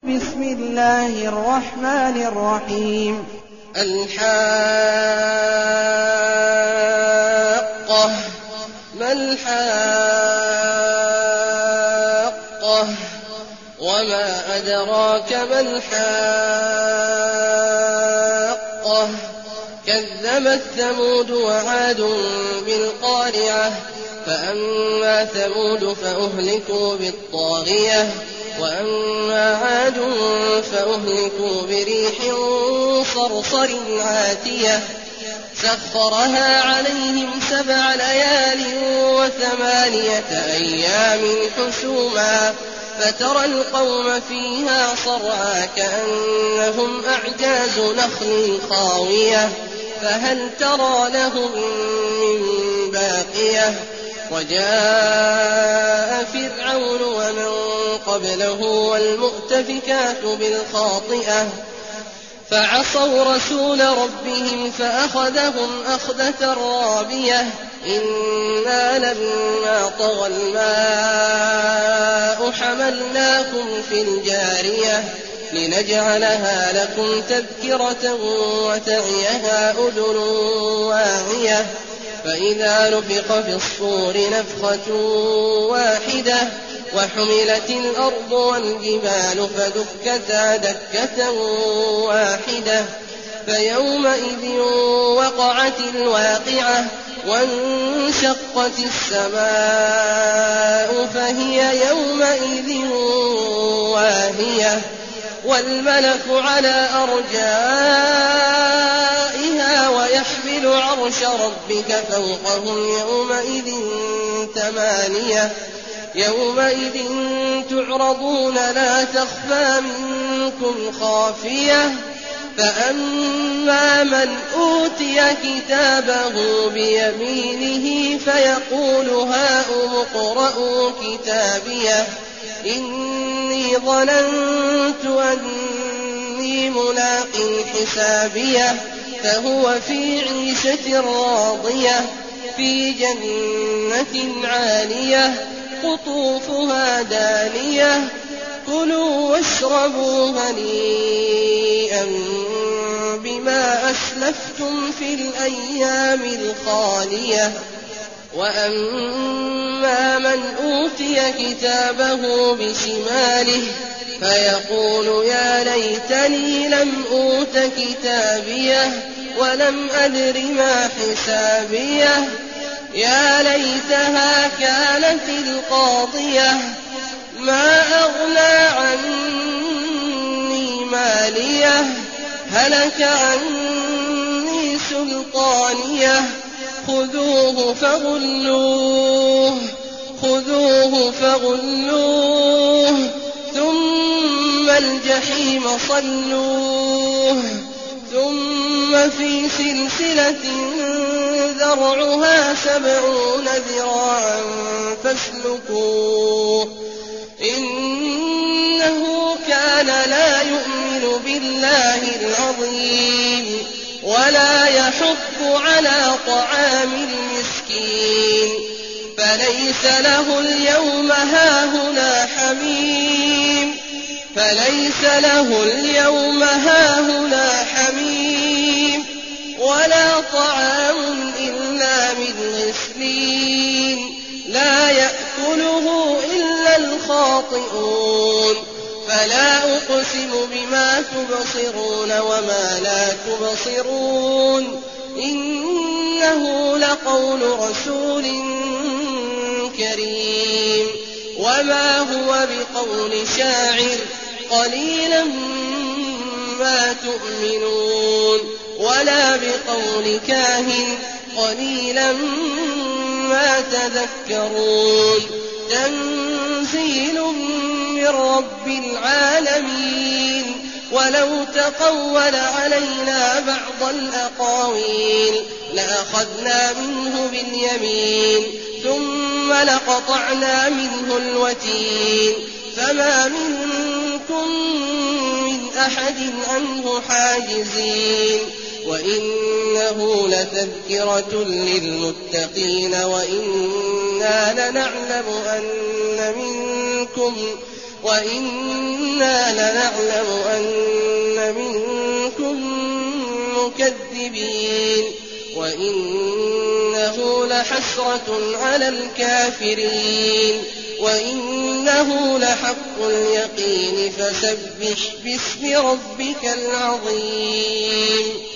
بسم الله الرحمن الرحيم الحاقة ما الحاقة وما أدراك ما الحاقة كذبت ثمود وعاد بالقارعة فأما ثمود فأهلكوا بالطاغية وأما عاد فأهلكوا بريح صرصر عاتية سخرها عليهم 7 ليال و8 أيام حسوما فترى القوم فيها صرعى كأنهم أعجاز نخل خاوية فهل ترى لهم من باقية وجاء فرعون ومن قبله والمؤتفكات بالخاطئة فعصوا رسول ربهم فأخذهم أخذة رابية إنا لما طغى الماء حملناكم في الجارية لنجعلها لكم تذكرة وتعيها أذن واعية فإذا نفخ في الصور نفخة واحدة وحملت الأرض والجبال فدكتا دكة واحدة فيومئذ وقعت الواقعة وانشقت السماء فهي يومئذ واهية والملك على أرجائها ويحمل عرش ربك فوقهم يومئذ تعرضون لا تخفى منكم خافية فأما من أوتي كتابه بيمينه فيقول هاؤم اقرءوا كتابيه إني ظننت أني ملاق حسابيه فهو في عيشة راضية في جنة عالية قطوفها دانية كلوا واشربوا هنيئا بما أسلفتم في الأيام الخالية وأما من أوتي كتابه بشماله فيقول يا ليتني لم أوت كتابيه ولم أدر ما حسابيه يا ليتها كانت القاضية ما أغنى عني ماليه هلك عني سلطانيه خذوه فغلوه ثم الجحيم صلوه ثم في سلسلة ذرعها 70 ذراعا فاسلكوه إنه كان لا يؤمن بالله العظيم ولا يحض على طعام المسكين فليس له اليوم هاهنا حميم ولا طعام إلا من غسلين لا يأكله إلا الخاطئون فلا أقسم بما تبصرون وما لا تبصرون إنه لقول رسول كريم وما هو بقول شاعر قليلا ما تؤمنون ولا بقول كاهن قليلا ما تذكرون تنزيل من رب العالمين ولو تقول علينا بعض الأقاويل لأخذنا منه باليمين ثم لقطعنا منه الوتين فما منكم من أحد عنه حاجزين وإنه لتذكرة للمتقين وإنا لنعلم وَإِنَّا لَنَعْلَمُ أَنَّ مِنكُم مُّكَذِّبِينَ وَإِنَّهُ لَحَسْرَةٌ عَلَى الْكَافِرِينَ وَإِنَّهُ لَحَقُّ الْيَقِينِ فَسَبِّحْ بِاسْمِ رَبِّكَ الْعَظِيمِ